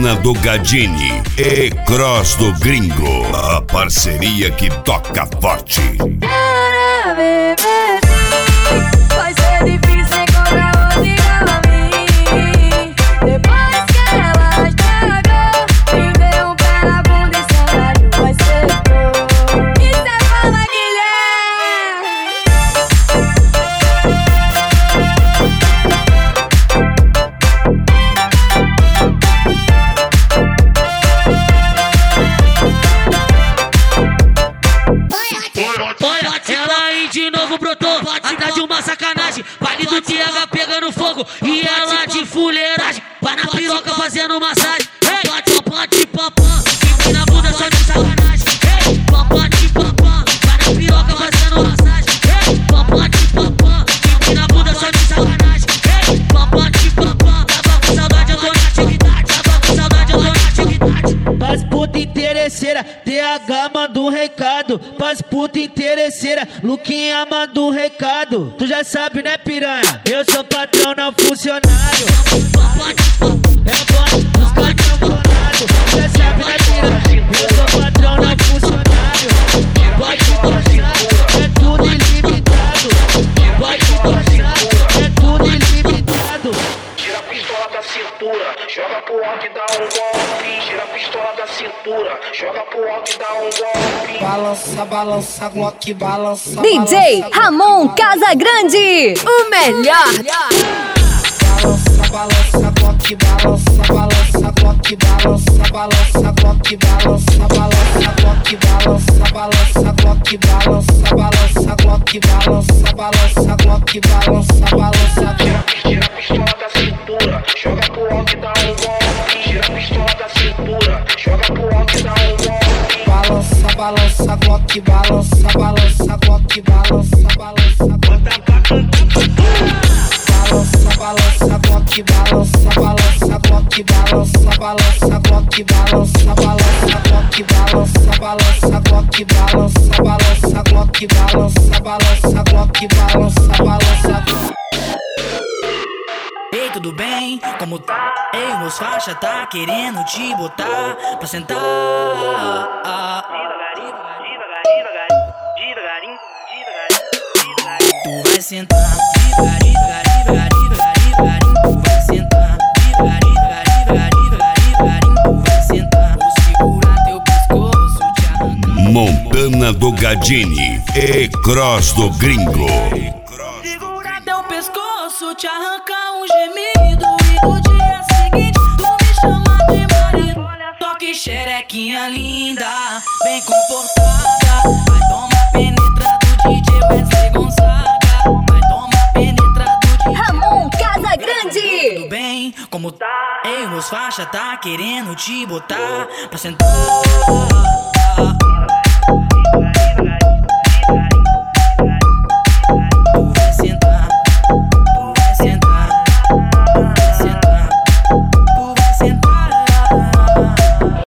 Montana do Gadini e Cross do Gringo, a parceria que toca forte. Vai ser difícil encontrar outra igual a mim. Depois que ela estragou, me deu um pé na bunda e salário vai ser bom. E cê fala, Ela aí de novo brotou, atrás de uma sacanagem. Baile do TH pegando fogo e ela de fuleiragem. Vai na piroca fazendo massagem. Ei, pode, papã, que na bunda só de sacanagem. Ei, pode, papã, vai na piroca fazendo massagem. Ei, pode, papã, que na bunda só de sacanagem. Ei, pode, papã, tava com saudade, eu tô na atividade. Tava com saudade, eu tô na atividade. Pras puta interesseira, TH manda um recado. Pras puta interesseira, Luquinha manda um recado. Tu já sabe, né, piranha? Eu sou patrão, não funcionário. É bom, os caras funcionário. Tu já sabe, né, piranha? Eu sou patrão, não funcionário. Pode gostar, é tudo ilimitado. Pode gostar, é tudo ilimitado. Tira a pistola da cintura, joga pro alto e dá um golpe. Tira a pistola da cintura, joga pro alto e dá um golpe. Balança, balança, Glock, balança. DJ Ramon Casagrande, o melhor. Balança, balança, Glock, balança, balança, Glock, balança, balança, Glock, balança, balança, Glock, balança, balança, Glock, balança, balança, Glock, balança, balança, Glock, balança, balança. Tira a pistola da cintura, joga pro alto e dá um golpe. Tira a pistola da cintura, joga pro alto e dá um golpe. Balança, balança, Glock, balança, balança, Glock, balança, balança. Bota pra cantar. Balança, balança, Glock, balança, balança, Glock, balança, balança, Glock, balança, balança, Glock, balança, balança, Glock, balança, balança, Glock, balança, balança, Glock, balança, balança. Ei, tudo bem? Como tá? Ei, meus faixa tá querendo te botar pra sentar. Tu vai sentar, devagarinho, tu vai sentar, devagarinho, tu vai sentar. Vou segurar teu pescoço, te arrancar. Montana do Gadini e Cross do Gringo. Segurar teu pescoço, te arrancar um gemido. E no dia seguinte tu me chama de marido. Toque xerequinha linda, bem comportada. Vai tomar penetrado, DJ Wesley Gonzaga. Vai tomar penetrado, DJ Ramon Casagrande. Tudo bem? Como tá? Ei, meus faixa tá querendo te botar pra sentar.